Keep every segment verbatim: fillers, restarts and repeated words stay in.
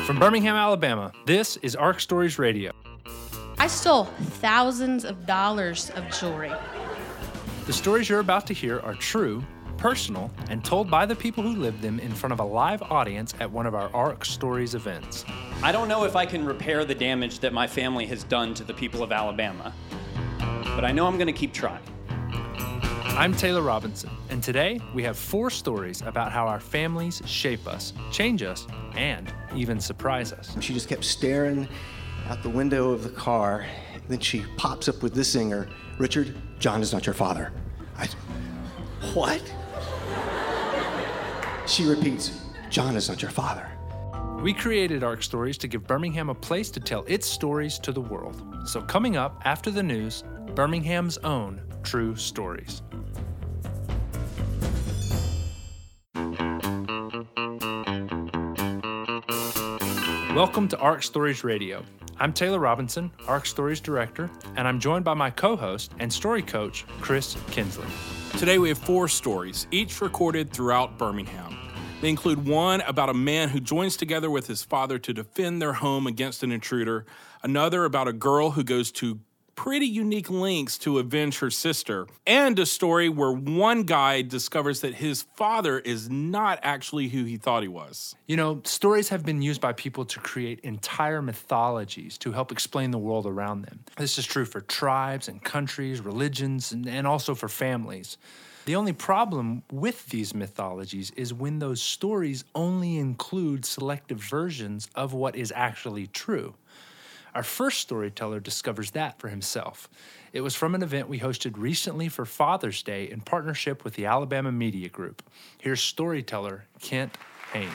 From Birmingham, Alabama, this is Ark Stories Radio. I stole thousands of dollars of jewelry. The stories you're about to hear are true, personal, and told by the people who lived them in front of a live audience at one of our Ark Stories events. I don't know if I can repair the damage that my family has done to the people of Alabama, but I know I'm going to keep trying. I'm Taylor Robinson, and today we have four stories about how our families shape us, change us, and even surprise us. She just kept staring out the window of the car, and then she pops up with this zinger: "Richard, John is not your father." I, what? She repeats, "John is not your father." We created Ark Stories to give Birmingham a place to tell its stories to the world. So coming up after the news, Birmingham's own true stories. Welcome to Ark Stories Radio. I'm Taylor Robinson, Ark Stories Director, and I'm joined by my co-host and story coach, Chris Kinsley. Today we have four stories, each recorded throughout Birmingham. They include one about a man who joins together with his father to defend their home against an intruder, another about a girl who goes to pretty unique lengths to avenge her sister, and a story where one guy discovers that his father is not actually who he thought he was. You know, stories have been used by people to create entire mythologies to help explain the world around them. This is true for tribes and countries, religions, and, and also for families. The only problem with these mythologies is when those stories only include selective versions of what is actually true. Our first storyteller discovers that for himself. It was from an event we hosted recently for Father's Day in partnership with the Alabama Media Group. Here's storyteller Kent Haynes.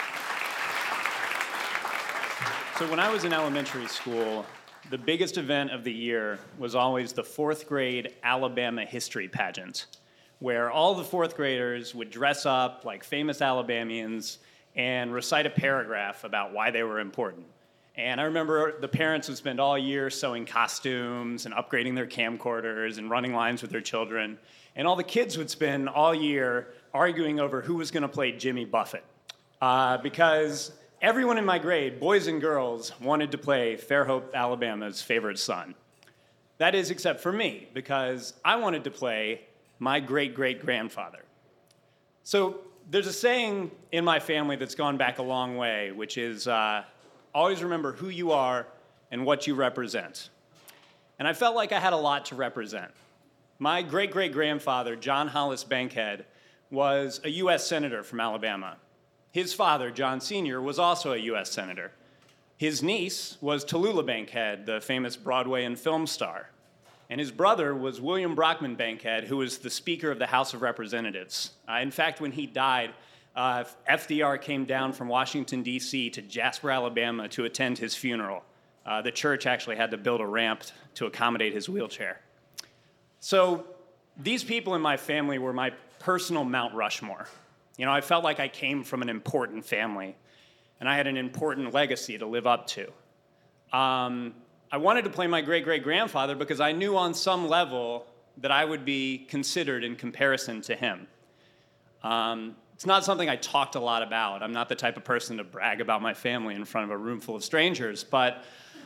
So when I was in elementary school, the biggest event of the year was always the fourth grade Alabama history pageant, where all the fourth graders would dress up like famous Alabamians and recite a paragraph about why they were important. And I remember the parents would spend all year sewing costumes and upgrading their camcorders and running lines with their children. And all the kids would spend all year arguing over who was going to play Jimmy Buffett. Uh, because everyone in my grade, boys and girls, wanted to play Fairhope, Alabama's favorite son. That is, except for me, because I wanted to play my great-great-grandfather. So there's a saying in my family that's gone back a long way, which is, uh, always remember who you are and what you represent. And I felt like I had a lot to represent. My great-great-grandfather, John Hollis Bankhead, was a U S senator from Alabama. His father, John Senior, was also a U S senator. His niece was Tallulah Bankhead, the famous Broadway and film star. And his brother was William Brockman Bankhead, who was the Speaker of the House of Representatives. Uh, in fact, when he died, Uh, F D R came down from Washington, D C to Jasper, Alabama to attend his funeral. Uh, the church actually had to build a ramp to accommodate his wheelchair. So these people in my family were my personal Mount Rushmore. You know, I felt like I came from an important family, and I had an important legacy to live up to. Um, I wanted to play my great-great-grandfather because I knew on some level that I would be considered in comparison to him. Um, It's not something I talked a lot about. I'm not the type of person to brag about my family in front of a room full of strangers, but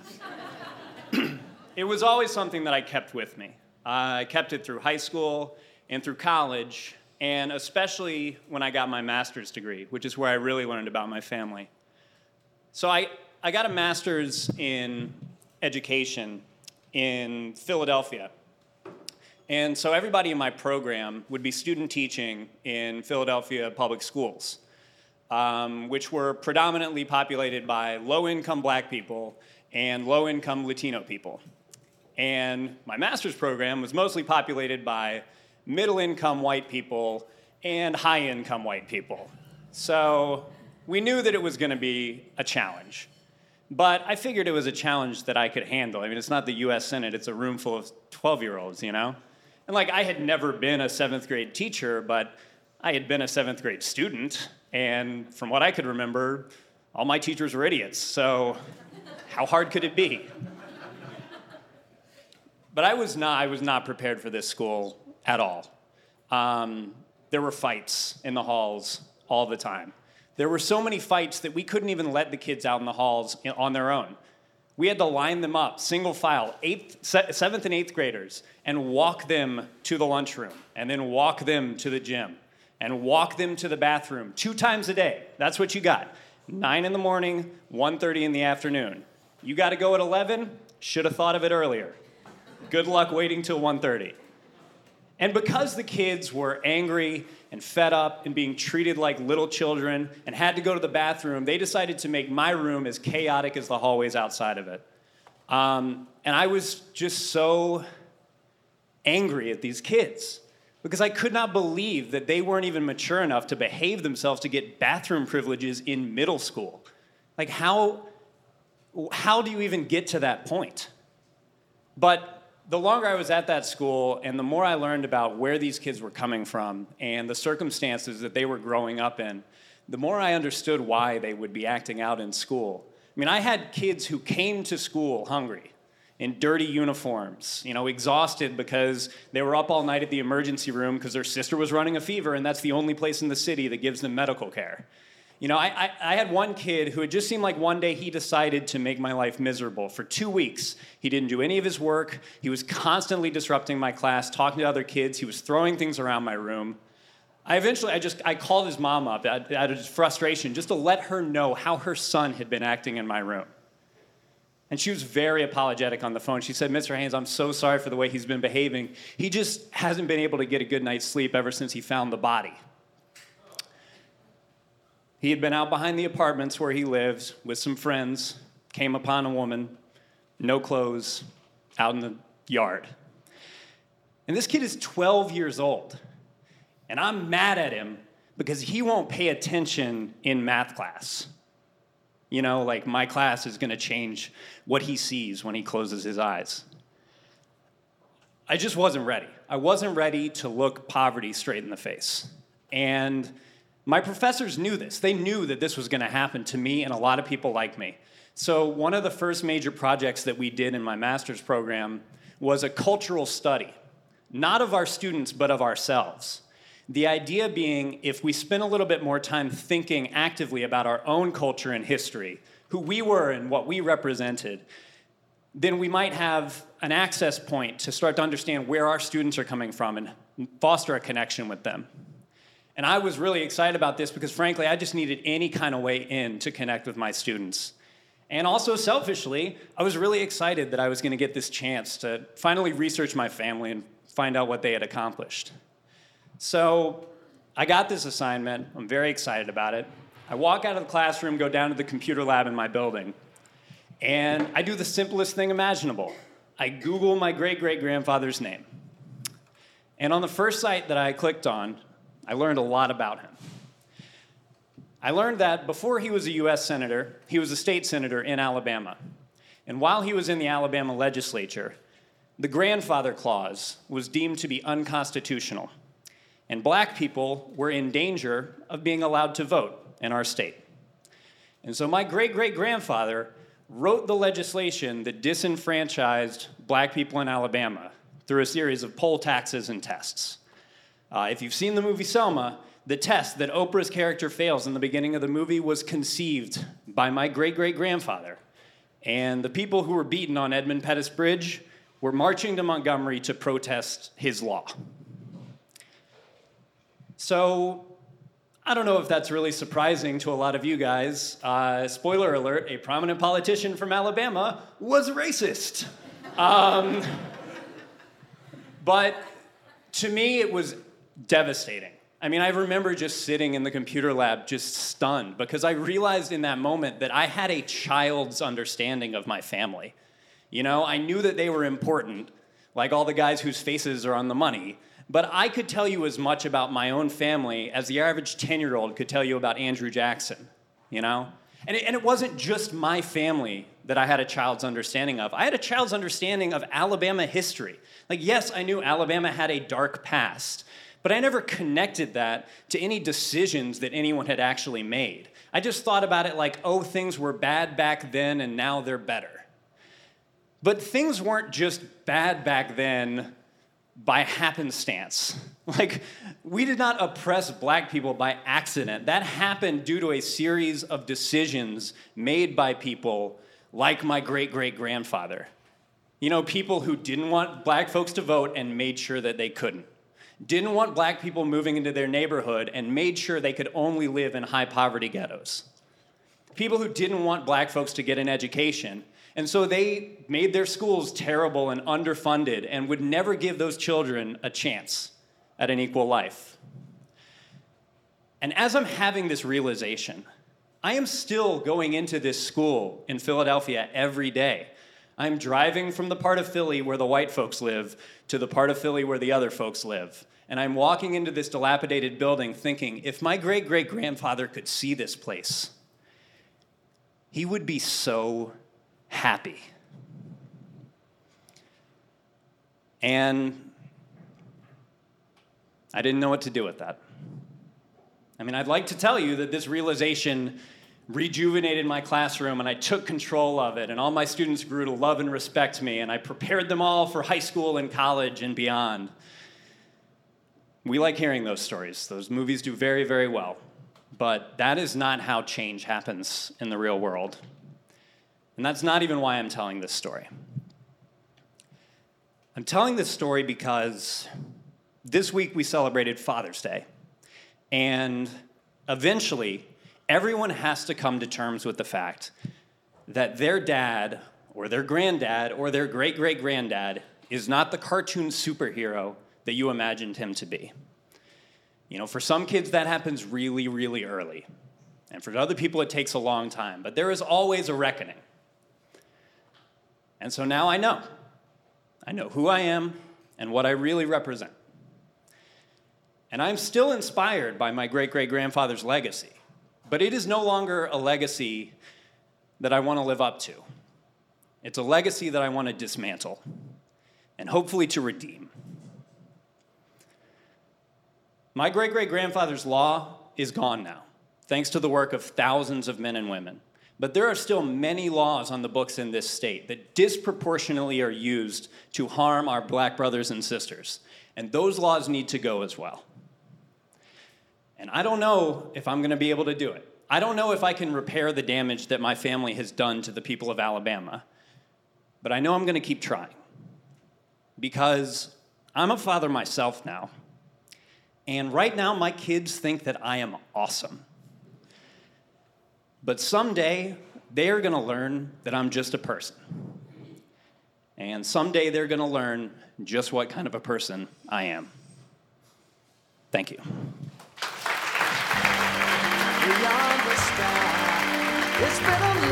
it was always something that I kept with me. Uh, I kept it through high school and through college, and especially when I got my master's degree, which is where I really learned about my family. So I, I got a master's in education in Philadelphia. And so everybody in my program would be student teaching in Philadelphia public schools, um, which were predominantly populated by low-income black people and low-income Latino people. And my master's program was mostly populated by middle-income white people and high-income white people. So we knew that it was going to be a challenge. But I figured it was a challenge that I could handle. I mean, it's not the U S Senate, it's a room full of twelve-year-olds, you know? And like, I had never been a seventh grade teacher, but I had been a seventh grade student, and from what I could remember, all my teachers were idiots, so how hard could it be? But I was not, I was not prepared for this school at all. Um, there were fights in the halls all the time. There were so many fights that we couldn't even let the kids out in the halls on their own. We had to line them up, single file, eighth, seventh and eighth graders, and walk them to the lunchroom, and then walk them to the gym, and walk them to the bathroom two times a day. That's what you got. nine in the morning, one thirty in the afternoon. You got to go at eleven? Should have thought of it earlier. Good luck waiting till one thirty. And because the kids were angry and fed up and being treated like little children and had to go to the bathroom, they decided to make my room as chaotic as the hallways outside of it. Um, and I was just so angry at these kids because I could not believe that they weren't even mature enough to behave themselves to get bathroom privileges in middle school. Like, how, how do you even get to that point? But the longer I was at that school and the more I learned about where these kids were coming from and the circumstances that they were growing up in, the more I understood why they would be acting out in school. I mean, I had kids who came to school hungry, in dirty uniforms, you know, exhausted because they were up all night at the emergency room because their sister was running a fever and that's the only place in the city that gives them medical care. You know, I, I, I had one kid who it just seemed like one day he decided to make my life miserable. For two weeks, he didn't do any of his work. He was constantly disrupting my class, talking to other kids. He was throwing things around my room. I eventually, I just, I called his mom up out, out of frustration just to let her know how her son had been acting in my room. And she was very apologetic on the phone. She said, Mister Haynes, I'm so sorry for the way he's been behaving. He just hasn't been able to get a good night's sleep ever since he found the body. He had been out behind the apartments where he lived with some friends, came upon a woman, no clothes, out in the yard. And this kid is twelve years old. And I'm mad at him because he won't pay attention in math class. You know, like my class is going to change what he sees when he closes his eyes. I just wasn't ready. I wasn't ready to look poverty straight in the face. And my professors knew this. They knew that this was going to happen to me and a lot of people like me. So one of the first major projects that we did in my master's program was a cultural study, not of our students, but of ourselves. The idea being, if we spend a little bit more time thinking actively about our own culture and history, who we were and what we represented, then we might have an access point to start to understand where our students are coming from and foster a connection with them. And I was really excited about this because, frankly, I just needed any kind of way in to connect with my students. And also, selfishly, I was really excited that I was going to get this chance to finally research my family and find out what they had accomplished. So I got this assignment. I'm very excited about it. I walk out of the classroom, go down to the computer lab in my building, and I do the simplest thing imaginable. I Google my great-great-grandfather's name. And on the first site that I clicked on, I learned a lot about him. I learned that before he was a U S senator, he was a state senator in Alabama. And while he was in the Alabama legislature, the grandfather clause was deemed to be unconstitutional. And black people were in danger of being allowed to vote in our state. And so my great-great-grandfather wrote the legislation that disenfranchised black people in Alabama through a series of poll taxes and tests. Uh, if you've seen the movie Selma, the test that Oprah's character fails in the beginning of the movie was conceived by my great-great-grandfather. And the people who were beaten on Edmund Pettus Bridge were marching to Montgomery to protest his law. So I don't know if that's really surprising to a lot of you guys. Uh, spoiler alert, a prominent politician from Alabama was racist. Um, but to me, it was devastating. I mean, I remember just sitting in the computer lab just stunned because I realized in that moment that I had a child's understanding of my family. You know, I knew that they were important, like all the guys whose faces are on the money, but I could tell you as much about my own family as the average ten-year-old could tell you about Andrew Jackson, you know? And it, and it wasn't just my family that I had a child's understanding of. I had a child's understanding of Alabama history. Like, yes, I knew Alabama had a dark past, but I never connected that to any decisions that anyone had actually made. I just thought about it like, oh, things were bad back then and now they're better. But things weren't just bad back then by happenstance. Like, we did not oppress black people by accident. That happened due to a series of decisions made by people like my great-great-grandfather. You know, people who didn't want black folks to vote and made sure that they couldn't. Didn't want black people moving into their neighborhood and made sure they could only live in high-poverty ghettos. People who didn't want black folks to get an education, and so they made their schools terrible and underfunded and would never give those children a chance at an equal life. And as I'm having this realization, I am still going into this school in Philadelphia every day. I'm driving from the part of Philly where the white folks live to the part of Philly where the other folks live. And I'm walking into this dilapidated building thinking, if my great-great-grandfather could see this place, he would be so happy. And I didn't know what to do with that. I mean, I'd like to tell you that this realization rejuvenated my classroom and I took control of it and all my students grew to love and respect me and I prepared them all for high school and college and beyond. We like hearing those stories. Those movies do very, very well. But that is not how change happens in the real world. And that's not even why I'm telling this story. I'm telling this story because this week we celebrated Father's Day. And eventually, everyone has to come to terms with the fact that their dad or their granddad or their great-great-granddad is not the cartoon superhero that you imagined him to be. You know, for some kids that happens really, really early. And for other people it takes a long time. But there is always a reckoning. And so now I know. I know who I am and what I really represent. And I'm still inspired by my great-great-grandfather's legacy. But it is no longer a legacy that I want to live up to. It's a legacy that I want to dismantle and hopefully to redeem. My great-great-grandfather's law is gone now, thanks to the work of thousands of men and women. But there are still many laws on the books in this state that disproportionately are used to harm our black brothers and sisters. And those laws need to go as well. And I don't know if I'm going to be able to do it. I don't know if I can repair the damage that my family has done to the people of Alabama. But I know I'm going to keep trying. Because I'm a father myself now. And right now, my kids think that I am awesome. But someday, they are going to learn that I'm just a person. And someday, they're going to learn just what kind of a person I am. Thank you. Beyond the sky, it's been a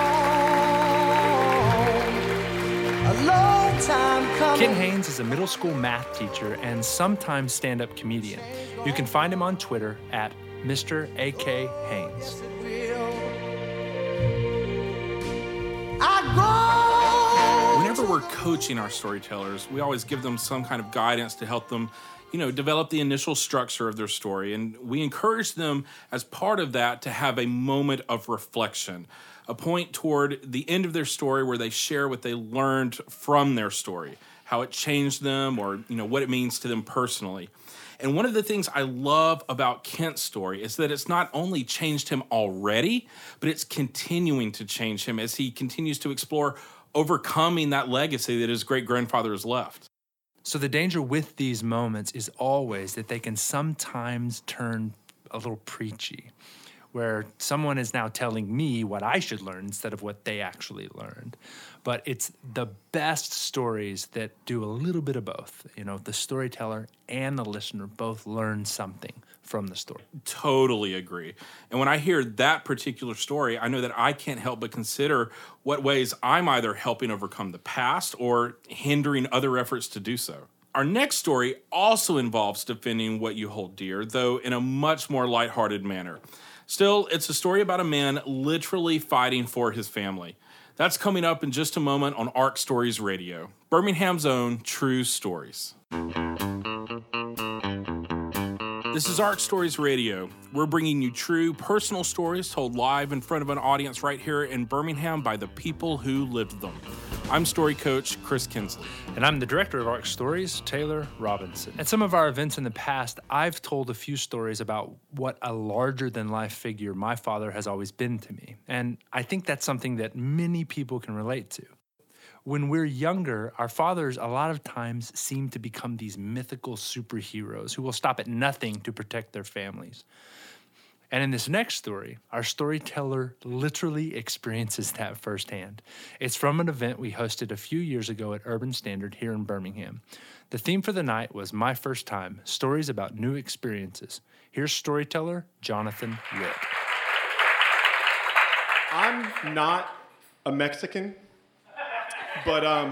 long, a long time coming. Ken Haynes is a middle school math teacher and sometimes stand-up comedian. You can find him on Twitter at Mister A K Haynes. Whenever we're coaching our storytellers, we always give them some kind of guidance to help them, you know, develop the initial structure of their story. And we encourage them as part of that to have a moment of reflection, a point toward the end of their story where they share what they learned from their story, how it changed them, or, you know, what it means to them personally. And one of the things I love about Kent's story is that it's not only changed him already, but it's continuing to change him as he continues to explore overcoming that legacy that his great-grandfather has left. So the danger with these moments is always that they can sometimes turn a little preachy, where someone is now telling me what I should learn instead of what they actually learned. But it's the best stories that do a little bit of both. You know, the storyteller and the listener both learn something from the story. Totally agree. And when I hear that particular story, I know that I can't help but consider what ways I'm either helping overcome the past or hindering other efforts to do so. Our next story also involves defending what you hold dear, though in a much more lighthearted manner. Still, it's a story about a man literally fighting for his family. That's coming up in just a moment on ARC Stories Radio, Birmingham's own True Stories. The This is Ark Stories Radio. We're bringing you true, personal stories told live in front of an audience right here in Birmingham by the people who lived them. I'm story coach Chris Kinsley. And I'm the director of Ark Stories, Taylor Robinson. At some of our events in the past, I've told a few stories about what a larger-than-life figure my father has always been to me. And I think that's something that many people can relate to. When we're younger, our fathers a lot of times seem to become these mythical superheroes who will stop at nothing to protect their families. And in this next story, our storyteller literally experiences that firsthand. It's from an event we hosted a few years ago at Urban Standard here in Birmingham. The theme for the night was My First Time, Stories About New Experiences. Here's storyteller Jonathan Witt. I'm not a Mexican. But, um,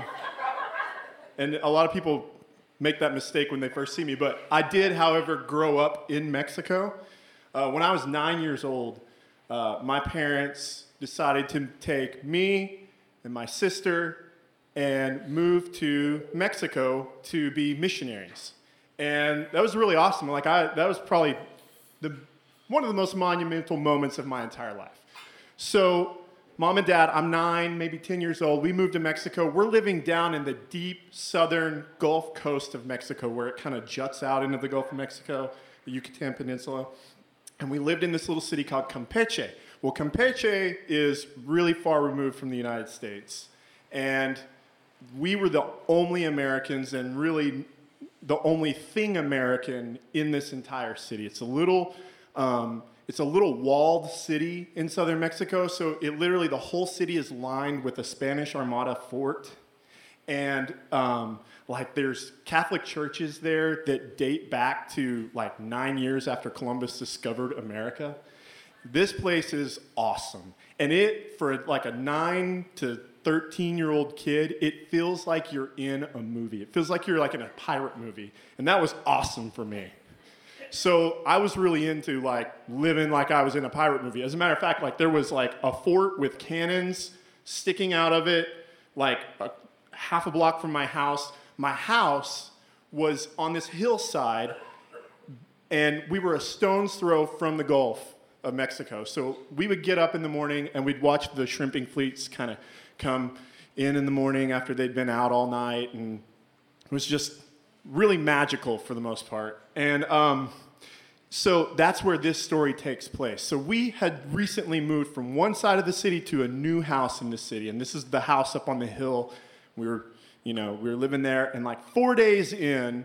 and a lot of people make that mistake when they first see me, but I did, however, grow up in Mexico. Uh, when I was nine years old, uh, my parents decided to take me and my sister and move to Mexico to be missionaries. And that was really awesome. Like, I, that was probably the, one of the most monumental moments of my entire life. So, Mom and Dad, I'm nine, maybe ten years old. We moved to Mexico. We're living down in the deep southern Gulf Coast of Mexico where it kind of juts out into the Gulf of Mexico, the Yucatan Peninsula. And we lived in this little city called Campeche. Well, Campeche is really far removed from the United States. And we were the only Americans and really the only thing American in this entire city. It's a little... Um, It's a little walled city in southern Mexico, so it literally, the whole city is lined with a Spanish Armada fort. And, um, like, there's Catholic churches there that date back to, like, nine years after Columbus discovered America. This place is awesome. And it, for, like, a nine to thirteen-year-old kid, it feels like you're in a movie. It feels like you're, like, in a pirate movie. And that was awesome for me. So I was really into, like, living like I was in a pirate movie. As a matter of fact, like, there was, like, a fort with cannons sticking out of it, like, a, half a block from my house. My house was on this hillside, and we were a stone's throw from the Gulf of Mexico. So we would get up in the morning, and we'd watch the shrimping fleets kind of come in in the morning after they'd been out all night, and it was just really magical for the most part. And um, so that's where this story takes place. So we had recently moved from one side of the city to a new house in the city. And this is the house up on the hill. We were, you know, we were living there. And like four days in,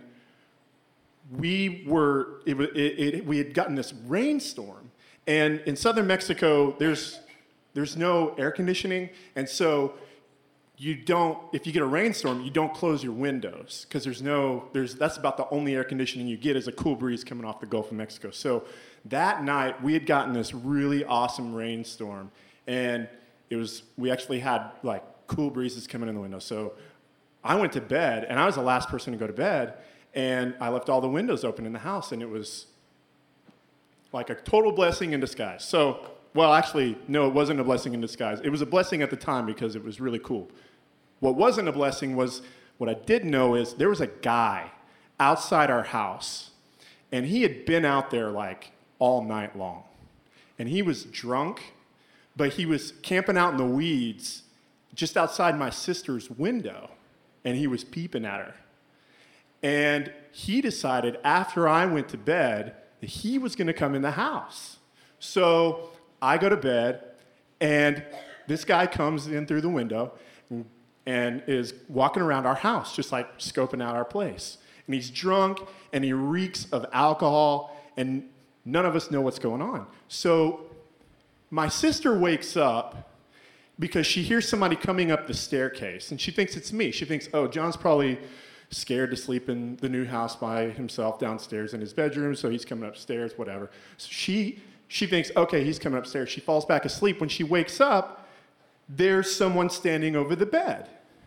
we were, it, it, it, we had gotten this rainstorm. And in southern Mexico, there's, there's no air conditioning. And so you don't, if you get a rainstorm, you don't close your windows because there's no, there's, that's about the only air conditioning you get is a cool breeze coming off the Gulf of Mexico. So that night, we had gotten this really awesome rainstorm, and it was, we actually had like cool breezes coming in the window. So I went to bed, and I was the last person to go to bed, and I left all the windows open in the house, and it was like a total blessing in disguise. So, well, actually, no, it wasn't a blessing in disguise. It was a blessing at the time because it was really cool. What wasn't a blessing was, what I did know is there was a guy outside our house, and he had been out there like all night long. And he was drunk, but he was camping out in the weeds just outside my sister's window, and he was peeping at her. And he decided after I went to bed that he was going to come in the house. So I go to bed, and this guy comes in through the window and, and is walking around our house, just like scoping out our place. And he's drunk, and he reeks of alcohol, and none of us know what's going on. So my sister wakes up because she hears somebody coming up the staircase, and she thinks it's me. She thinks, oh, John's probably scared to sleep in the new house by himself downstairs in his bedroom, so he's coming upstairs, whatever. So she... She thinks, okay, he's coming upstairs. She falls back asleep. When she wakes up, there's someone standing over the bed.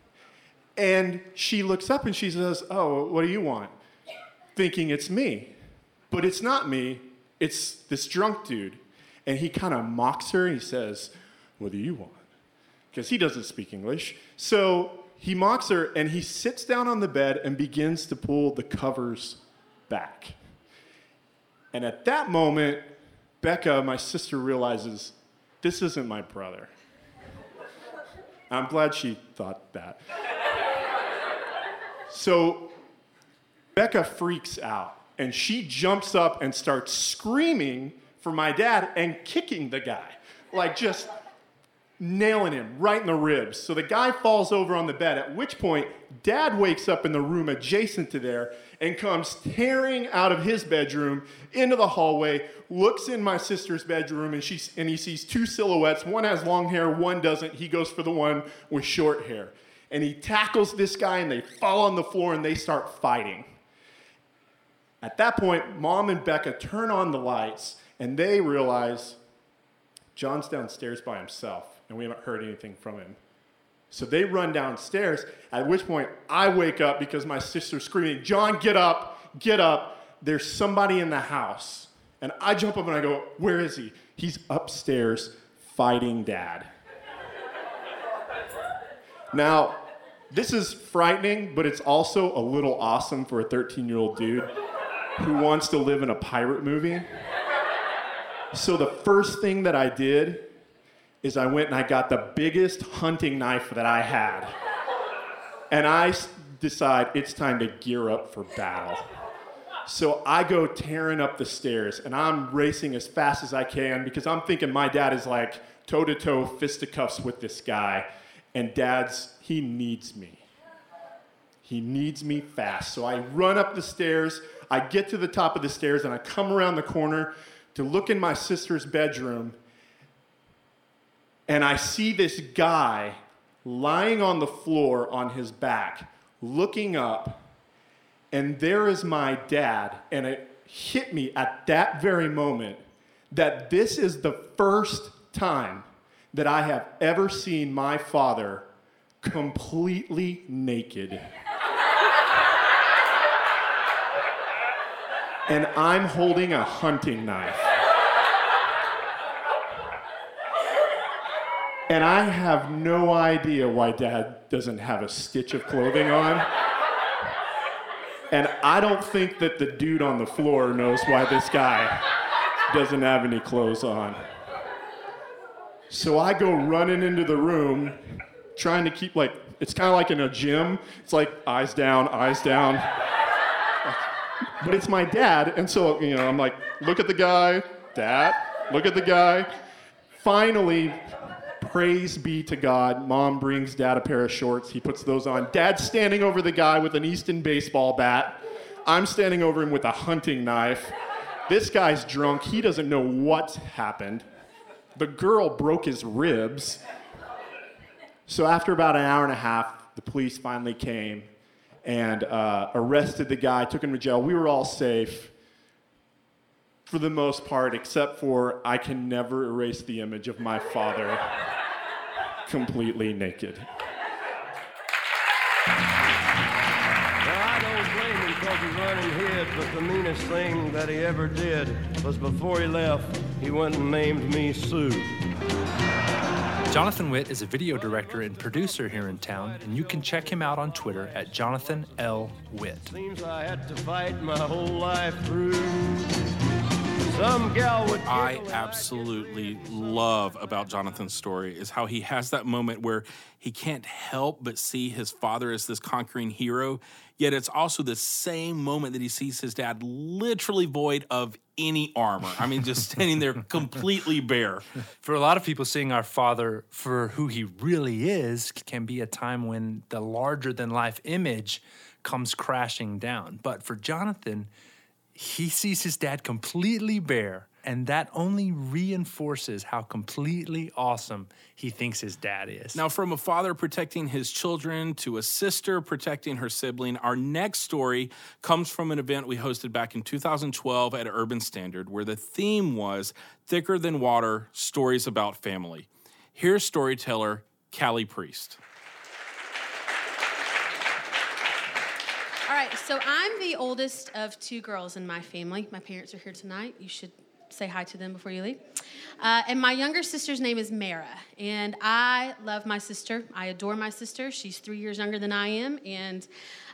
And she looks up and she says, oh, what do you want? Thinking it's me. But it's not me. It's this drunk dude. And he kind of mocks her and he says, what do you want? Because he doesn't speak English. So he mocks her and he sits down on the bed and begins to pull the covers back. And at that moment, Becca, my sister, realizes, this isn't my brother. I'm glad she thought that. So Becca freaks out, and she jumps up and starts screaming for my dad and kicking the guy, like just nailing him right in the ribs. So the guy falls over on the bed, at which point Dad wakes up in the room adjacent to there and comes tearing out of his bedroom into the hallway, looks in my sister's bedroom, and, she, and he sees two silhouettes. One has long hair, one doesn't. He goes for the one with short hair. And he tackles this guy, and they fall on the floor, and they start fighting. At that point, Mom and Becca turn on the lights, and they realize John's downstairs by himself, and we haven't heard anything from him. So they run downstairs, at which point I wake up because my sister's screaming, John, get up, get up. There's somebody in the house. And I jump up and I go, where is he? He's upstairs fighting Dad. Now, this is frightening, but it's also a little awesome for a thirteen-year-old dude who wants to live in a pirate movie. So the first thing that I did is I went and I got the biggest hunting knife that I had. And I decide it's time to gear up for battle. So I go tearing up the stairs, and I'm racing as fast as I can because I'm thinking my dad is like toe-to-toe fisticuffs with this guy, and Dad's, he needs me. He needs me fast. So I run up the stairs, I get to the top of the stairs, and I come around the corner to look in my sister's bedroom, and I see this guy lying on the floor on his back, looking up, and there is my dad, and it hit me at that very moment that this is the first time that I have ever seen my father completely naked. And I'm holding a hunting knife. And I have no idea why Dad doesn't have a stitch of clothing on. And I don't think that the dude on the floor knows why this guy doesn't have any clothes on. So I go running into the room, trying to keep, like, it's kind of like in a gym. It's like eyes down, eyes down. But it's my dad, and so, you know, I'm like, look at the guy, Dad, look at the guy. Finally, praise be to God, Mom brings Dad a pair of shorts. He puts those on. Dad's standing over the guy with an Easton baseball bat. I'm standing over him with a hunting knife. This guy's drunk. He doesn't know what's happened. The girl broke his ribs. So after about an hour and a half, the police finally came and uh, arrested the guy, took him to jail. We were all safe for the most part, except for I can never erase the image of my father completely naked. Well, I don't blame him because he run and hid, but the meanest thing that he ever did was before he left, he went and named me Sue. Jonathan Witt is a video director and producer here in town, and you can check him out on Twitter at Jonathan L. Witt. Seems I had to fight my whole life through. Some gal would I absolutely love about Jonathan's story is how he has that moment where he can't help but see his father as this conquering hero, yet it's also the same moment that he sees his dad literally void of any armor. I mean, just standing there completely bare. For a lot of people, seeing our father for who he really is can be a time when the larger-than-life image comes crashing down. But for Jonathan, he sees his dad completely bare, and that only reinforces how completely awesome he thinks his dad is. Now, from a father protecting his children to a sister protecting her sibling, our next story comes from an event we hosted back in two thousand twelve at Urban Standard, where the theme was Thicker Than Water, Stories About Family. Here's storyteller Callie Priest. All right, so I'm the oldest of two girls in my family. My parents are here tonight. You should say hi to them before you leave. Uh, and my younger sister's name is Mara, and I love my sister. I adore my sister. She's three years younger than I am, and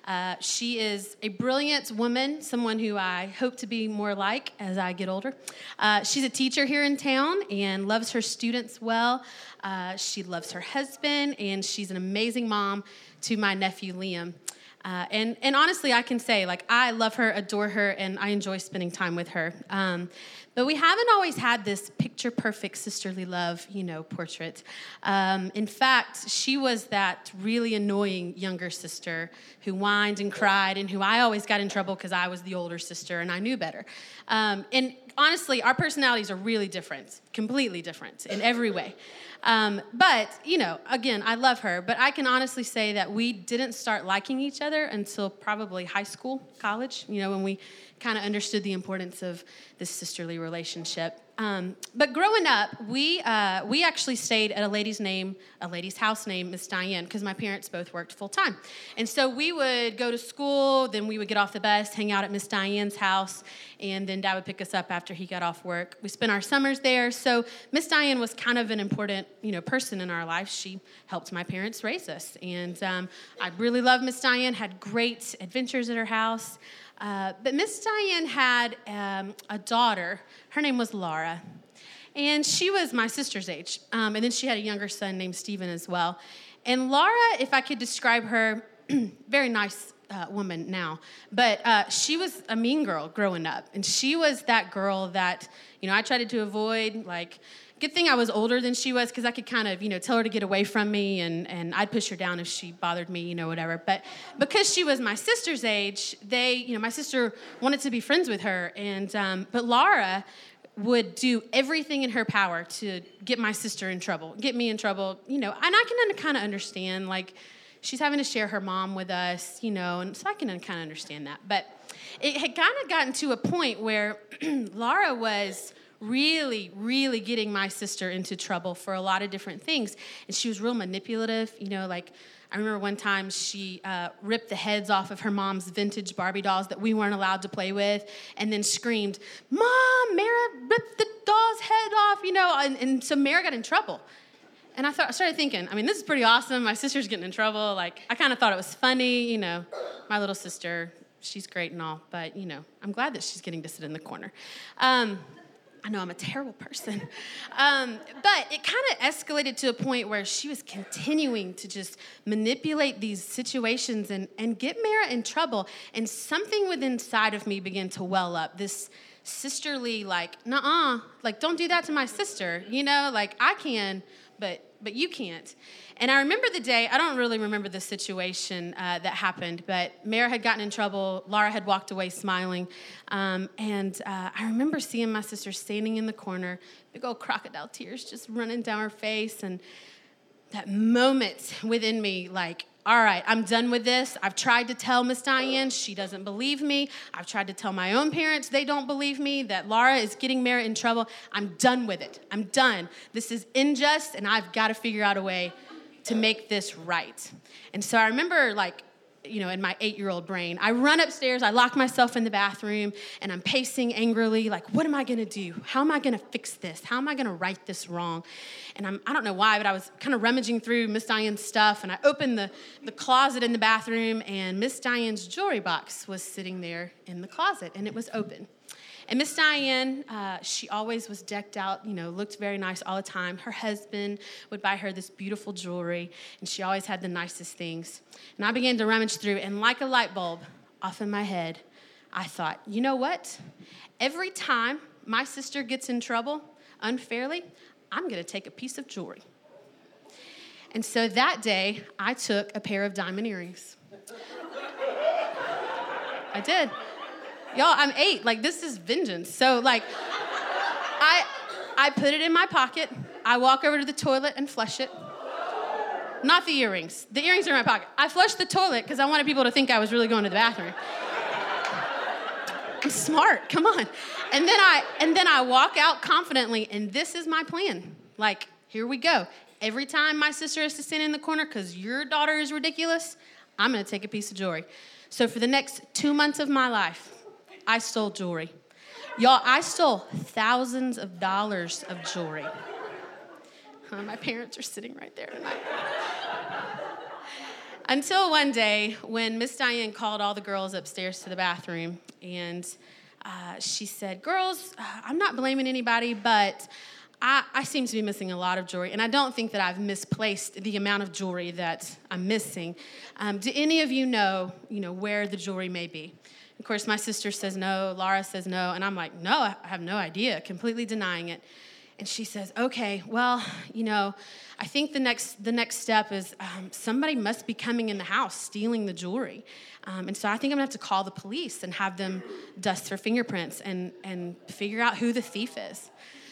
Uh, she is a brilliant woman, someone who I hope to be more like as I get older. Uh, she's a teacher here in town and loves her students well. Uh, she loves her husband, and she's an amazing mom to my nephew, Liam. Uh, and, and honestly, I can say, like, I love her, adore her, and I enjoy spending time with her. Um, but we haven't always had this picture-perfect sisterly love, you know, portrait. Um, in fact, she was that really annoying younger sister who whined and cried and who I always got in trouble because I was the older sister and I knew better. Um, and honestly, our personalities are really different, completely different in every way. Um, but, you know, again, I love her, but I can honestly say that we didn't start liking each other until probably high school, college, you know, when we kind of understood the importance of this sisterly relationship. Um, but growing up, we uh, we actually stayed at a lady's name, a lady's house named Miss Diane, because my parents both worked full time. And so we would go to school, then we would get off the bus, hang out at Miss Diane's house, and then Dad would pick us up after he got off work. We spent our summers there. So Miss Diane was kind of an important, you know, person in our life. She helped my parents raise us, and um, I really loved Miss Diane. Had great adventures at her house. Uh, but Miss Diane had um, a daughter. Her name was Laura. And she was my sister's age. Um, and then she had a younger son named Stephen as well. And Laura, if I could describe her, very nice uh, woman now. But uh, she was a mean girl growing up. And she was that girl that, you know, I tried to avoid, like, good thing I was older than she was because I could kind of, you know, tell her to get away from me, and, and I'd push her down if she bothered me, you know, whatever. But because she was my sister's age, they, you know, my sister wanted to be friends with her. And um, but Laura would do everything in her power to get my sister in trouble, get me in trouble, you know. And I can kind of understand, like, she's having to share her mom with us, you know, and so I can kind of understand that. But it had kind of gotten to a point where Laura was really, really getting my sister into trouble for a lot of different things. And she was real manipulative. You know, like, I remember one time she uh, ripped the heads off of her mom's vintage Barbie dolls that we weren't allowed to play with, and then screamed, "Mom, Mara ripped the doll's head off," you know, and, and so Mara got in trouble. And I thought, I started thinking, I mean, this is pretty awesome. My sister's getting in trouble. Like, I kind of thought it was funny, you know, my little sister, she's great and all, but, you know, I'm glad that she's getting to sit in the corner. Um, I know I'm a terrible person. Um, but it kind of escalated to a point where she was continuing to just manipulate these situations and, and get Mara in trouble. And something within inside of me began to well up, this sisterly, like, nuh-uh, like, don't do that to my sister. You know, like, I can, but but you can't. And I remember the day, I don't really remember the situation uh, that happened, but Mara had gotten in trouble. Laura had walked away smiling. Um, and uh, I remember seeing my sister standing in the corner, big old crocodile tears just running down her face. And that moment within me, like, all right, I'm done with this. I've tried to tell Miss Diane. She doesn't believe me. I've tried to tell my own parents. They don't believe me, that Laura is getting Mara in trouble. I'm done with it. I'm done. This is unjust, and I've got to figure out a way to make this right. And so I remember, like, you know, in my eight-year-old brain, I run upstairs, I lock myself in the bathroom, and I'm pacing angrily, like, what am I going to do? How am I going to fix this? How am I going to right this wrong? And I'm, I don't know why, but I was kind of rummaging through Miss Diane's stuff, and I opened the, the closet in the bathroom, and Miss Diane's jewelry box was sitting there in the closet, and it was open. And Miss Diane, uh, she always was decked out, you know, looked very nice all the time. Her husband would buy her this beautiful jewelry, and she always had the nicest things. And I began to rummage through, and like a light bulb off in my head, I thought, you know what? Every time my sister gets in trouble unfairly, I'm going to take a piece of jewelry. And so that day, I took a pair of diamond earrings. I did. Y'all, I'm eight. Like, this is vengeance. So, like, I I put it in my pocket. I walk over to the toilet and flush it. Not the earrings. The earrings are in my pocket. I flushed the toilet because I wanted people to think I was really going to the bathroom. I'm smart. Come on. And then I and then I walk out confidently, and this is my plan. Like, here we go. Every time my sister has to stand in the corner because your daughter is ridiculous, I'm going to take a piece of jewelry. So for the next two months of my life, I stole jewelry. Y'all, I stole thousands of dollars of jewelry. Uh, my parents are sitting right there tonight. Until one day when Miss Diane called all the girls upstairs to the bathroom, and uh, she said, girls, uh, I'm not blaming anybody, but I, I seem to be missing a lot of jewelry, and I don't think that I've misplaced the amount of jewelry that I'm missing. Um, do any of you know, you know, where the jewelry may be? Of course, my sister says no, Laura says no, and I'm like, no, I have no idea, completely denying it. And she says, okay, well, you know, I think the next the next step is um, somebody must be coming in the house stealing the jewelry. Um, and so I think I'm gonna have to call the police and have them dust for fingerprints and, and figure out who the thief is.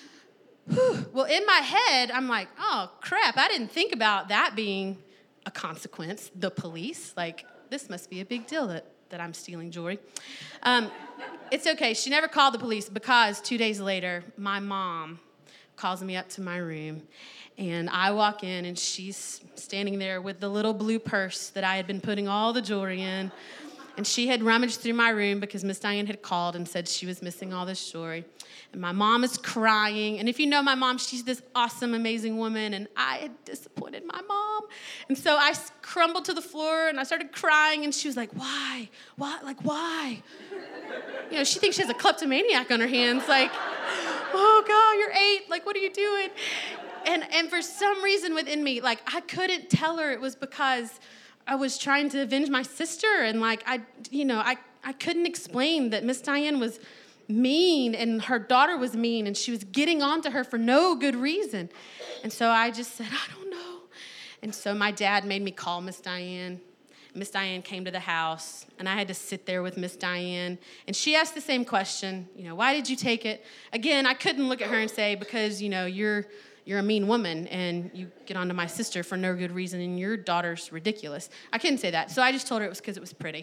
Whew. Well, in my head, I'm like, oh, crap, I didn't think about that being a consequence, the police. Like, this must be a big deal that, that I'm stealing jewelry. Um, it's okay. She never called the police because two days later, my mom calls me up to my room, and I walk in, and she's standing there with the little blue purse that I had been putting all the jewelry in, and she had rummaged through my room because Miss Diane had called and said she was missing all this jewelry. And my mom is crying, and if you know my mom, she's this awesome, amazing woman, and I had disappointed my mom. And so I crumbled to the floor, and I started crying, and she was like, why? Why? Like, why? You know, she thinks she has a kleptomaniac on her hands, like, oh, God, you're eight. Like, what are you doing? And and for some reason within me, like, I couldn't tell her it was because I was trying to avenge my sister. And, like, I, you know, I, I couldn't explain that Miss Diane was mean and her daughter was mean and she was getting onto her for no good reason. And so I just said, I don't know. And so my dad made me call Miss Diane. Miss Diane came to the house, and I had to sit there with Miss Diane. And she asked the same question, you know, why did you take it? Again, I couldn't look at her and say, because, you know, you're you're a mean woman, and you get onto my sister for no good reason, and your daughter's ridiculous. I couldn't say that. So I just told her it was because it was pretty.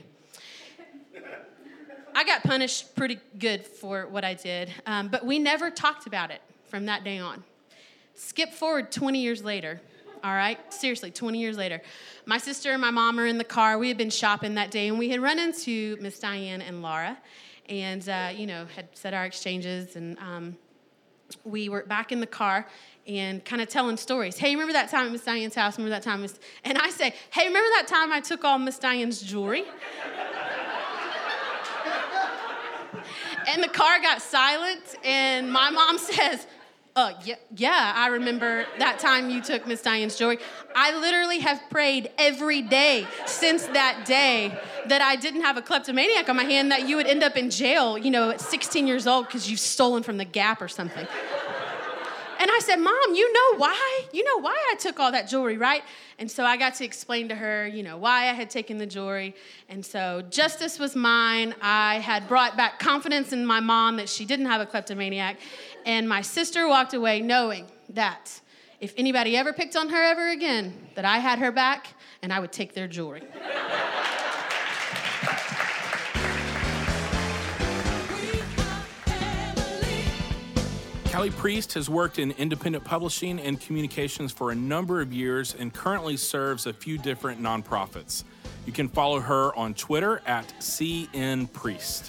I got punished pretty good for what I did, um, but we never talked about it from that day on. Skip forward twenty years later. All right? Seriously, twenty years later. My sister and my mom are in the car. We had been shopping that day, and we had run into Miss Diane and Laura and, uh, you know, had said our exchanges. And um, we were back in the car and kind of telling stories. Hey, remember that time at Miss Diane's house? Remember that time? Miss And I say, hey, remember that time I took all Miss Diane's jewelry? And the car got silent, and my mom says, Uh, yeah, yeah, I remember that time you took Miss Diane's jewelry. I literally have prayed every day since that day that I didn't have a kleptomaniac on my hand, that you would end up in jail, you know, at sixteen years old because you've stolen from the Gap or something. And I said, Mom, you know why? You know why I took all that jewelry, right? And so I got to explain to her, you know, why I had taken the jewelry. And so justice was mine. I had brought back confidence in my mom that she didn't have a kleptomaniac. And my sister walked away knowing that if anybody ever picked on her ever again, that I had her back and I would take their jewelry. Callie Priest has worked in independent publishing and communications for a number of years and currently serves a few different nonprofits. You can follow her on Twitter at C N Priest.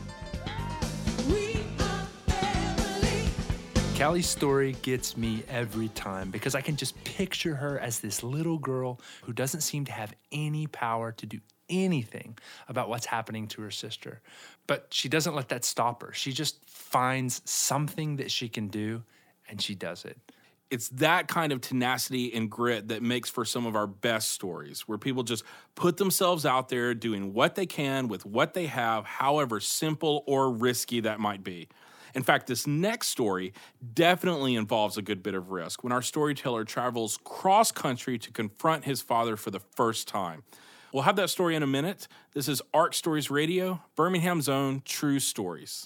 Callie's story gets me every time because I can just picture her as this little girl who doesn't seem to have any power to do anything about what's happening to her sister. But she doesn't let that stop her. She just finds something that she can do, and she does it. It's that kind of tenacity and grit that makes for some of our best stories, where people just put themselves out there doing what they can with what they have, however simple or risky that might be. In fact, this next story definitely involves a good bit of risk when our storyteller travels cross-country to confront his father for the first time. We'll have that story in a minute. This is ARC Stories Radio, Birmingham's own True Stories.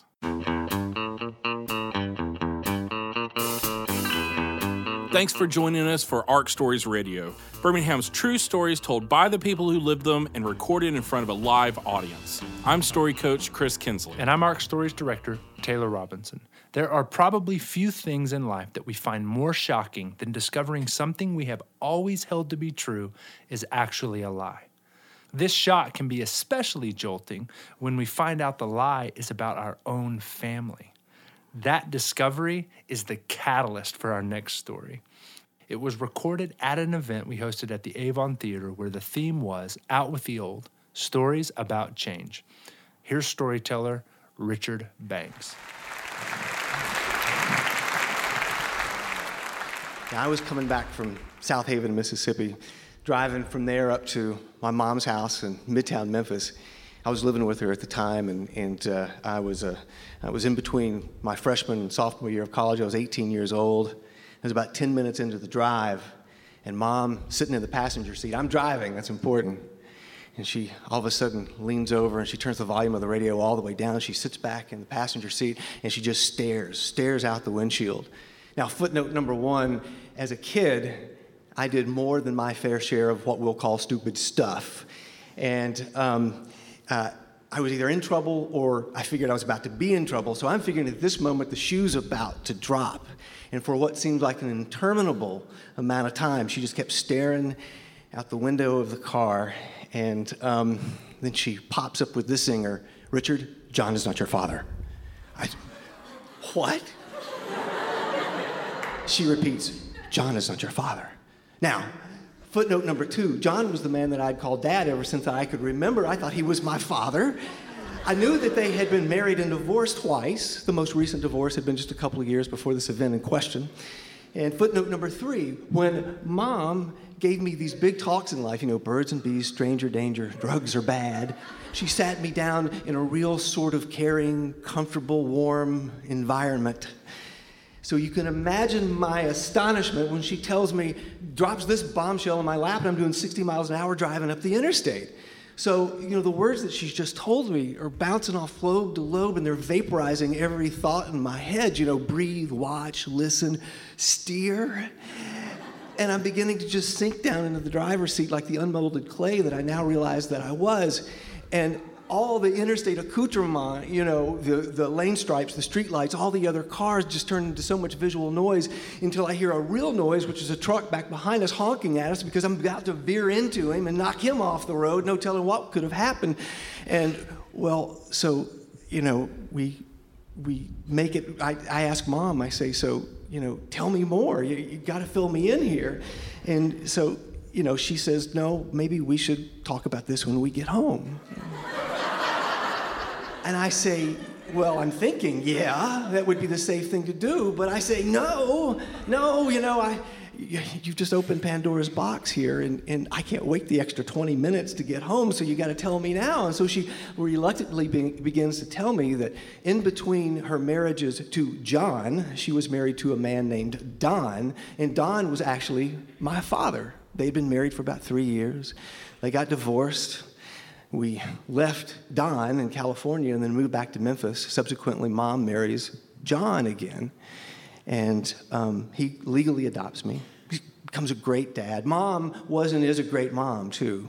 Thanks for joining us for ARC Stories Radio, Birmingham's true stories told by the people who lived them and recorded in front of a live audience. I'm story coach Chris Kinsley. And I'm ARC Stories director Taylor Robinson. There are probably few things in life that we find more shocking than discovering something we have always held to be true is actually a lie. This shock can be especially jolting when we find out the lie is about our own family. That discovery is the catalyst for our next story. It was recorded at an event we hosted at the Avon Theater where the theme was Out with the Old, Stories About Change. Here's storyteller Richard Banks. Now, I was coming back from South Haven, Mississippi, driving from there up to my mom's house in Midtown Memphis. I was living with her at the time, and, and uh, I was uh, I was in between my freshman and sophomore year of college. I was eighteen years old. It was about ten minutes into the drive, and Mom sitting in the passenger seat. I'm driving, that's important. And she all of a sudden leans over and she turns the volume of the radio all the way down. She sits back in the passenger seat and she just stares, stares out the windshield. Now, footnote number one, as a kid, I did more than my fair share of what we'll call stupid stuff. And um, uh, I was either in trouble or I figured I was about to be in trouble. So I'm figuring at this moment the shoe's about to drop. And for what seemed like an interminable amount of time, she just kept staring out the window of the car. And um, then she pops up with this singer, Richard, John is not your father. I, what? She repeats, John is not your father. Now, footnote number two, John was the man that I'd called Dad ever since I could remember. I thought he was my father. I knew that they had been married and divorced twice. The most recent divorce had been just a couple of years before this event in question. And footnote number three, when Mom gave me these big talks in life, you know, birds and bees, stranger danger, drugs are bad, she sat me down in a real sort of caring, comfortable, warm environment. So you can imagine my astonishment when she tells me, drops this bombshell in my lap, and I'm doing sixty miles an hour driving up the interstate. So, you know, the words that she's just told me are bouncing off lobe to lobe, and they're vaporizing every thought in my head. You know, breathe, watch, listen, steer. And I'm beginning to just sink down into the driver's seat like the unmolded clay that I now realize that I was. And all the interstate accoutrement, you know, the, the lane stripes, the street lights, all the other cars just turn into so much visual noise until I hear a real noise, which is a truck back behind us honking at us because I'm about to veer into him and knock him off the road, no telling what could have happened. And, well, so, you know, we we make it, I, I ask Mom, I say, so, you know, tell me more. You, you got to fill me in here. And so, you know, she says, no, maybe we should talk about this when we get home. And I say, well, I'm thinking, yeah, that would be the safe thing to do. But I say, no, no, you know, I, you've just opened Pandora's box here, and, and I can't wait the extra twenty minutes to get home, so you got to tell me now. And so she reluctantly be, begins to tell me that in between her marriages to John, she was married to a man named Don, and Don was actually my father. They'd been married for about three years. They got divorced. We left Don in California and then moved back to Memphis. Subsequently, Mom marries John again, and um, he legally adopts me. He becomes a great dad. Mom was and is a great mom, too.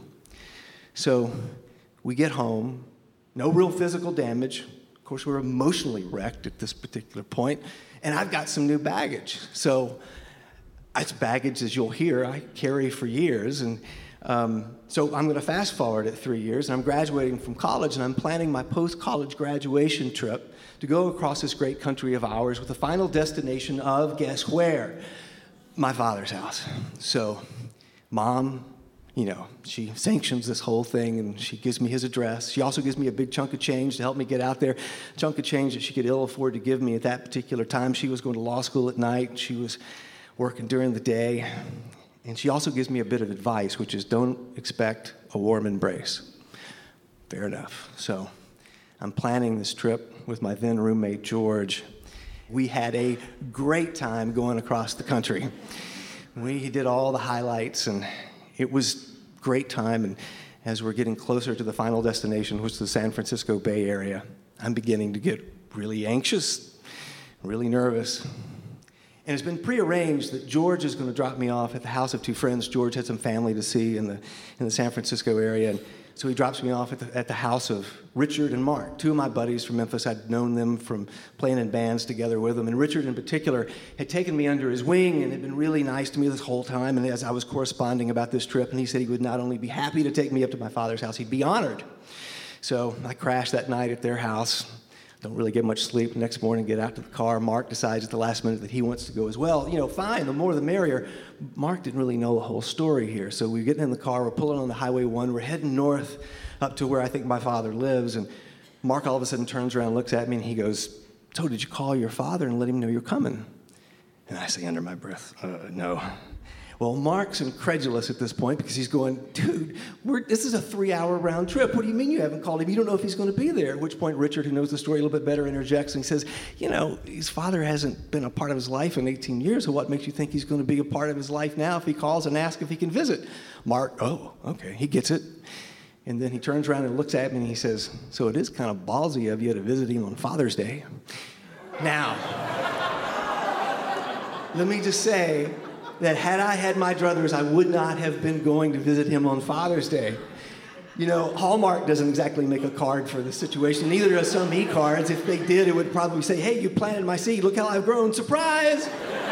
So we get home, no real physical damage. Of course, we're emotionally wrecked at this particular point, and I've got some new baggage. So it's baggage, as you'll hear, I carry for years, and Um, so I'm going to fast forward at three years, and I'm graduating from college, and I'm planning my post-college graduation trip to go across this great country of ours with the final destination of, guess where? My father's house. So Mom, you know, she sanctions this whole thing, and she gives me his address. She also gives me a big chunk of change to help me get out there, a chunk of change that she could ill afford to give me at that particular time. She was going to law school at night. She was working during the day. And she also gives me a bit of advice, which is don't expect a warm embrace. Fair enough. So I'm planning this trip with my then roommate, George. We had a great time going across the country. We did all the highlights, and it was a great time. And as we're getting closer to the final destination, which is the San Francisco Bay Area, I'm beginning to get really anxious, really nervous. And it's been prearranged that George is going to drop me off at the house of two friends. George had some family to see in the in the San Francisco area, and so he drops me off at the, at the house of Richard and Mark, two of my buddies from Memphis. I'd known them from playing in bands together with them, and Richard in particular had taken me under his wing and had been really nice to me this whole time. And as I was corresponding about this trip, and he said he would not only be happy to take me up to my father's house, he'd be honored. So I crashed that night at their house. Don't really get much sleep. Next morning, get out to the car. Mark decides at the last minute that he wants to go as well. You know, fine, the more the merrier. Mark didn't really know the whole story here. So we're getting in the car, we're pulling on the Highway one, we're heading north up to where I think my father lives. And Mark all of a sudden turns around, looks at me, and he goes, so did you call your father and let him know you're coming? And I say under my breath, uh, no. Well, Mark's incredulous at this point because he's going, dude, we're, this is a three-hour round trip. What do you mean you haven't called him? You don't know if he's going to be there. At which point Richard, who knows the story a little bit better, interjects and he says, you know, his father hasn't been a part of his life in eighteen years, so what makes you think he's going to be a part of his life now if he calls and asks if he can visit? Mark, oh, okay, he gets it. And then he turns around and looks at me and he says, so it is kind of ballsy of you to visit him on Father's Day. Now, let me just say that had I had my druthers, I would not have been going to visit him on Father's Day. You know, Hallmark doesn't exactly make a card for this situation. Neither does some e-cards. If they did, it would probably say, hey, you planted my seed. Look how I've grown. Surprise!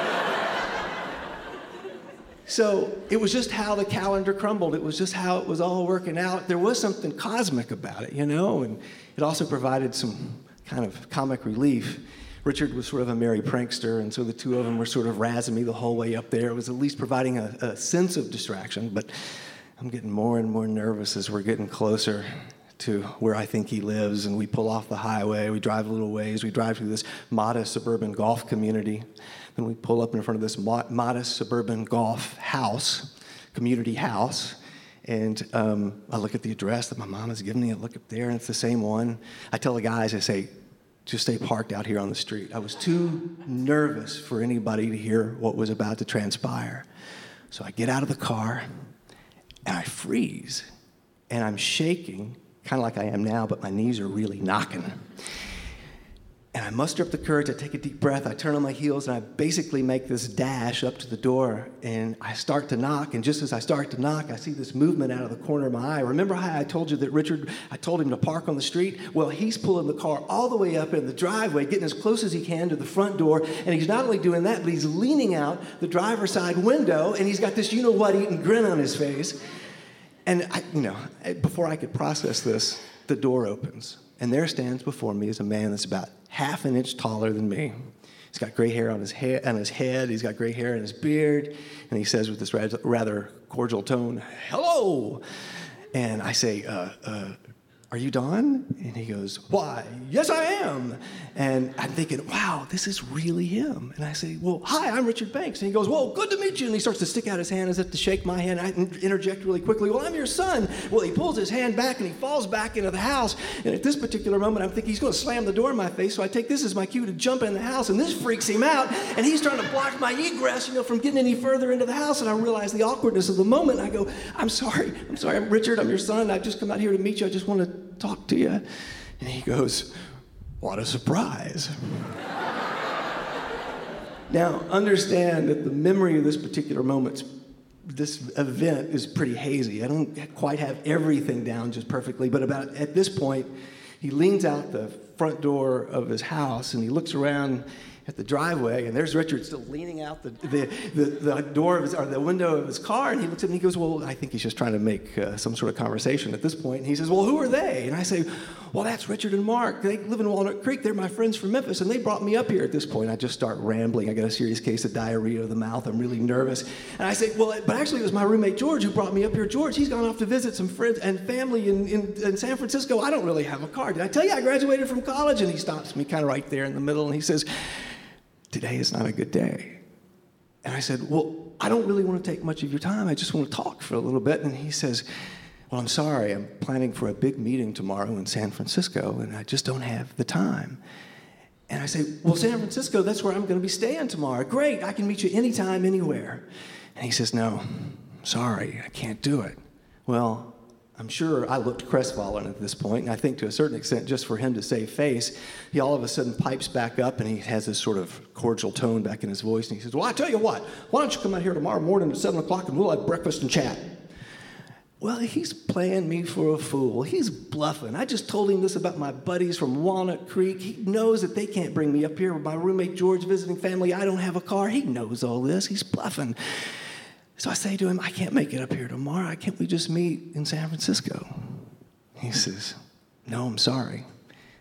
So it was just how the calendar crumbled. It was just how it was all working out. There was something cosmic about it, you know, and it also provided some kind of comic relief. Richard was sort of a merry prankster, and so the two of them were sort of razzing me the whole way up there. It was at least providing a, a sense of distraction, but I'm getting more and more nervous as we're getting closer to where I think he lives, and we pull off the highway, we drive a little ways, we drive through this modest suburban golf community, then we pull up in front of this mo- modest suburban golf house, community house, and um, I look at the address that my mom has given me, I look up there, and it's the same one. I tell the guys, I say, just stay parked out here on the street. I was too nervous for anybody to hear what was about to transpire. So I get out of the car, and I freeze, and I'm shaking, kind of like I am now, but my knees are really knocking. And I muster up the courage, I take a deep breath, I turn on my heels, and I basically make this dash up to the door, and I start to knock, and just as I start to knock, I see this movement out of the corner of my eye. Remember how I told you that Richard, I told him to park on the street? Well, he's pulling the car all the way up in the driveway, getting as close as he can to the front door, and he's not only doing that, but he's leaning out the driver's side window, and he's got this you-know-what-eating grin on his face. And, I, you know, before I could process this, the door opens, and there stands before me is a man that's about half an inch taller than me. He's got gray hair on his, hair, on his head. He's got gray hair in his beard. And he says with this rather cordial tone, hello. And I say, uh, uh, are you Don? And he goes, why, yes, I am. And I'm thinking, wow, this is really him. And I say, well, hi, I'm Richard Banks. And he goes, well, good to meet you. And he starts to stick out his hand as if to shake my hand. I interject really quickly, well, I'm your son. Well, he pulls his hand back and he falls back into the house. And at this particular moment, I'm thinking he's going to slam the door in my face. So I take this as my cue to jump in the house. And this freaks him out. And he's trying to block my egress, you know, from getting any further into the house. And I realize the awkwardness of the moment. I go, I'm sorry. I'm sorry. I'm Richard. I'm your son. I've just come out here to meet you. I just want to talk to you. And he goes, what a surprise. Now, understand that the memory of this particular moment, this event is pretty hazy. I don't quite have everything down just perfectly, but about at this point, he leans out the front door of his house and he looks around at the driveway, and there's Richard still leaning out the the, the, the door of his, or the window of his car, and he looks at me and he goes, well, I think he's just trying to make uh, some sort of conversation at this point. And he says, well, who are they? And I say, well, that's Richard and Mark. They live in Walnut Creek. They're my friends from Memphis, and they brought me up here. At this point, I just start rambling. I got a serious case of diarrhea of the mouth. I'm really nervous. And I say, well, but actually it was my roommate George who brought me up here. George, he's gone off to visit some friends and family in, in, in San Francisco. I don't really have a car. Did I tell you I graduated from college? And he stops me kind of right there in the middle, and he says, today is not a good day. And I said, well, I don't really want to take much of your time. I just want to talk for a little bit. And he says, well, I'm sorry. I'm planning for a big meeting tomorrow in San Francisco, and I just don't have the time. And I say, well, San Francisco, that's where I'm going to be staying tomorrow. Great. I can meet you anytime, anywhere. And he says, no, sorry, I can't do it. Well, I'm sure I looked crestfallen at this point, and I think to a certain extent, just for him to save face, he all of a sudden pipes back up, and he has this sort of cordial tone back in his voice, and he says, well, I tell you what, why don't you come out here tomorrow morning at seven o'clock, and we'll have breakfast and chat. Well, he's playing me for a fool. He's bluffing. I just told him this about my buddies from Walnut Creek. He knows that they can't bring me up here with my roommate George visiting family. I don't have a car. He knows all this. He's bluffing. So I say to him, I can't make it up here tomorrow. Can't we just meet in San Francisco? He says, no, I'm sorry.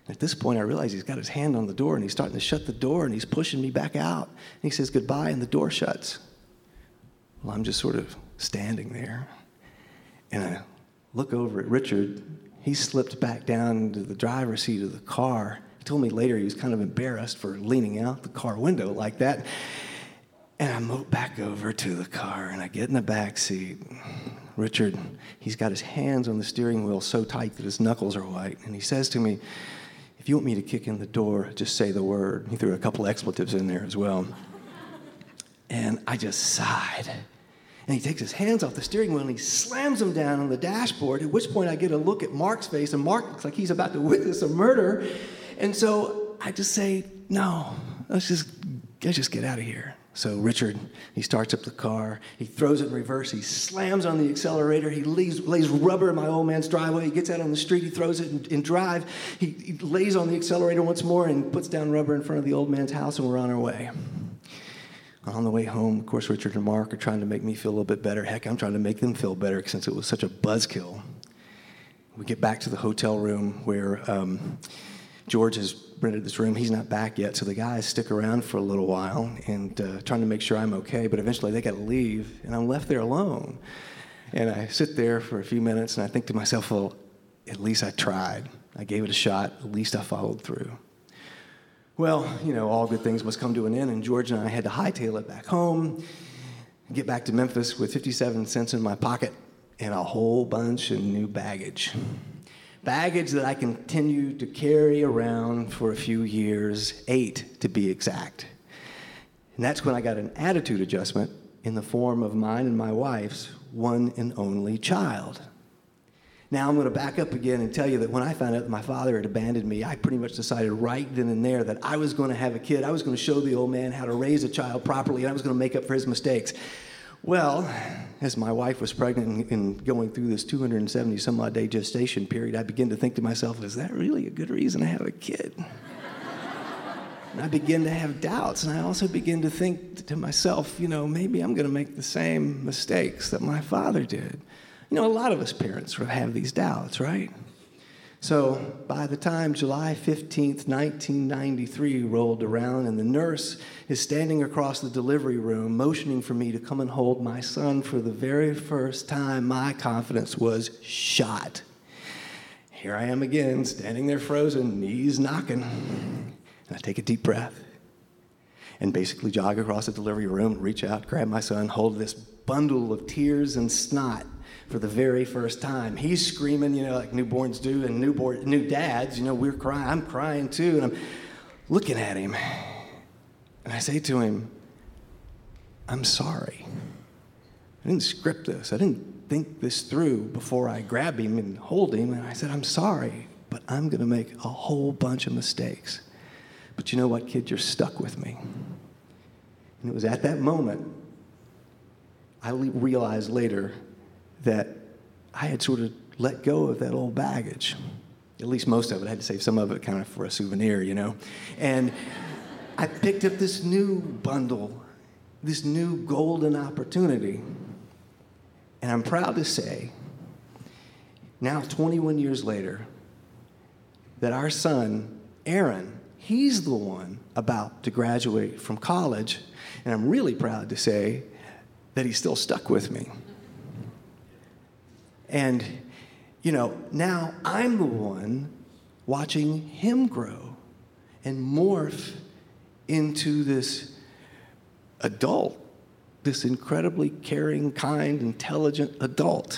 At this point, I realize he's got his hand on the door, and he's starting to shut the door, and he's pushing me back out. And he says goodbye, and the door shuts. Well, I'm just sort of standing there, and I look over at Richard. He slipped back down into the driver's seat of the car. He told me later he was kind of embarrassed for leaning out the car window like that. And I mope back over to the car, and I get in the back seat. Richard, he's got his hands on the steering wheel so tight that his knuckles are white. And he says to me, if you want me to kick in the door, just say the word. He threw a couple expletives in there as well. And I just sighed. And he takes his hands off the steering wheel and he slams them down on the dashboard, at which point I get a look at Mark's face, and Mark looks like he's about to witness a murder. And so I just say, no, let's just, let's just get out of here. So Richard, he starts up the car, he throws it in reverse, he slams on the accelerator, he lays, lays rubber in my old man's driveway, he gets out on the street, he throws it in, in drive, he, he lays on the accelerator once more and puts down rubber in front of the old man's house, and we're on our way. On the way home, of course, Richard and Mark are trying to make me feel a little bit better. Heck, I'm trying to make them feel better since it was such a buzzkill. We get back to the hotel room where um, George has rented this room. He's not back yet, so the guys stick around for a little while and uh, trying to make sure I'm okay, but eventually they got to leave, and I'm left there alone. And I sit there for a few minutes, and I think to myself, well, at least I tried. I gave it a shot. At least I followed through. Well, you know, all good things must come to an end, and George and I had to hightail it back home, get back to Memphis with fifty-seven cents in my pocket and a whole bunch of new baggage. Baggage that I continued to carry around for a few years, eight to be exact. And that's when I got an attitude adjustment in the form of mine and my wife's one and only child. Now I'm going to back up again and tell you that when I found out that my father had abandoned me, I pretty much decided right then and there that I was going to have a kid. I was going to show the old man how to raise a child properly, and I was going to make up for his mistakes. Well, as my wife was pregnant and going through this two hundred seventy some odd day gestation period, I began to think to myself, is that really a good reason to have a kid? And I began to have doubts, and I also began to think to myself, you know, maybe I'm going to make the same mistakes that my father did. You know, a lot of us parents have these doubts, right? So by the time July fifteenth, nineteen ninety-three rolled around, and the nurse is standing across the delivery room motioning for me to come and hold my son for the very first time, my confidence was shot. Here I am again, standing there frozen, knees knocking. And I take a deep breath and basically jog across the delivery room, reach out, grab my son, hold this bundle of tears and snot for the very first time. He's screaming, you know, like newborns do, and newborn, new dads, you know, we're crying. I'm crying too, and I'm looking at him. And I say to him, I'm sorry. I didn't script this. I didn't think this through before I grab him and hold him. And I said, I'm sorry, but I'm going to make a whole bunch of mistakes. But you know what, kid? You're stuck with me. And it was at that moment I realized later that I had sort of let go of that old baggage. At least most of it. I had to save some of it kind of for a souvenir, you know. And I picked up this new bundle, this new golden opportunity. And I'm proud to say, now twenty-one years later, that our son, Aaron, he's the one about to graduate from college. And I'm really proud to say that he's still stuck with me. And, you know, now I'm the one watching him grow and morph into this adult, this incredibly caring, kind, intelligent adult.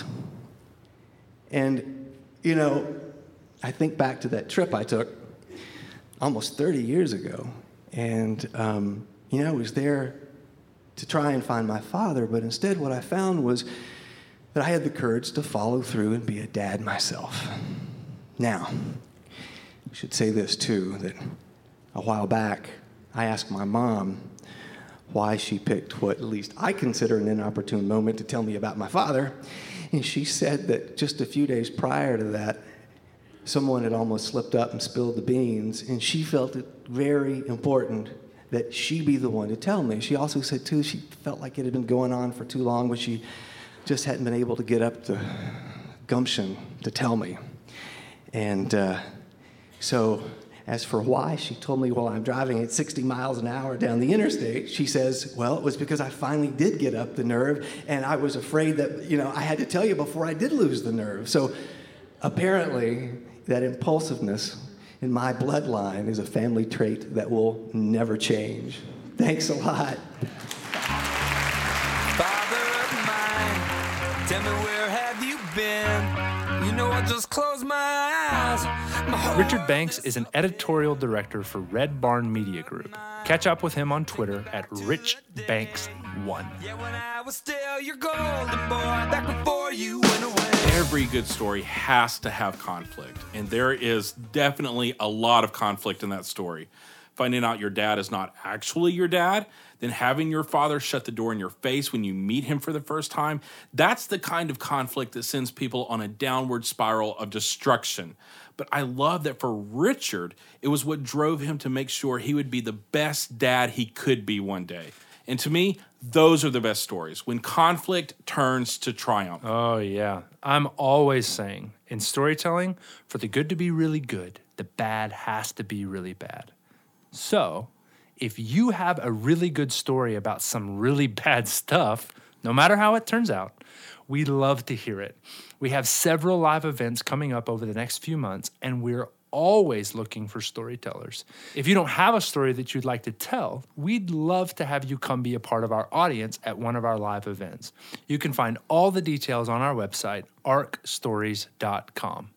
And, you know, I think back to that trip I took almost thirty years ago. And, um, you know, I was there to try and find my father, but instead what I found was that I had the courage to follow through and be a dad myself. Now, I should say this too, that a while back, I asked my mom why she picked what at least I consider an inopportune moment to tell me about my father, and she said that just a few days prior to that, someone had almost slipped up and spilled the beans, and she felt it very important that she be the one to tell me. She also said, too, she felt like it had been going on for too long, but she just hadn't been able to get up the gumption to tell me. And uh, So as for why she told me while I'm driving at sixty miles an hour down the interstate, she says, well, it was because I finally did get up the nerve, and I was afraid that, you know, I had to tell you before I did lose the nerve. So apparently that impulsiveness in my bloodline is a family trait that will never change. Thanks a lot. Father of mine, tell me where have you been? You know I just closed my eyes. My whole Richard Banks is an editorial director for Red Barn Media Group. Catch up with him on Twitter at Rich Banks one. Yeah, when I was still your golden boy, back before you went away. Every good story has to have conflict, and there is definitely a lot of conflict in that story. Finding out your dad is not actually your dad, then having your father shut the door in your face when you meet him for the first time, that's the kind of conflict that sends people on a downward spiral of destruction. But I love that for Richard, it was what drove him to make sure he would be the best dad he could be one day. And to me, those are the best stories, when conflict turns to triumph. Oh, yeah. I'm always saying, in storytelling, for the good to be really good, the bad has to be really bad. So, if you have a really good story about some really bad stuff, no matter how it turns out, we love to hear it. We have several live events coming up over the next few months, and we're always looking for storytellers. If you don't have a story that you'd like to tell, we'd love to have you come be a part of our audience at one of our live events. You can find all the details on our website, arc stories dot com.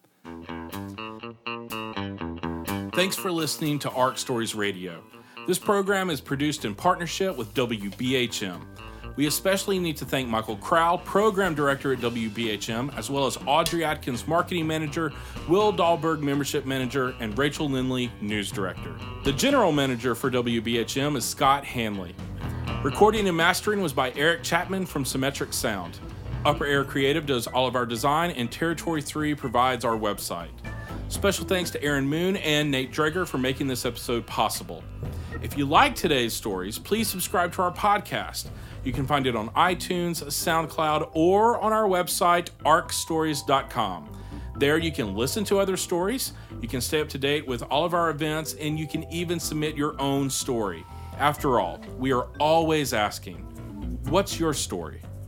Thanks for listening to ARC Stories Radio. This program is produced in partnership with W B H M. We especially need to thank Michael Crowell, Program Director at W B H M, as well as Audrey Atkins, Marketing Manager, Will Dahlberg, Membership Manager, and Rachel Lindley, News Director. The General Manager for W B H M is Scott Hanley. Recording and mastering was by Eric Chapman from Symmetric Sound. Upper Air Creative does all of our design, and Territory three provides our website. Special thanks to Aaron Moon and Nate Dreger for making this episode possible. If you like today's stories, please subscribe to our podcast. You can find it on iTunes, SoundCloud, or on our website, arc stories dot com. There you can listen to other stories, you can stay up to date with all of our events, and you can even submit your own story. After all, we are always asking, what's your story?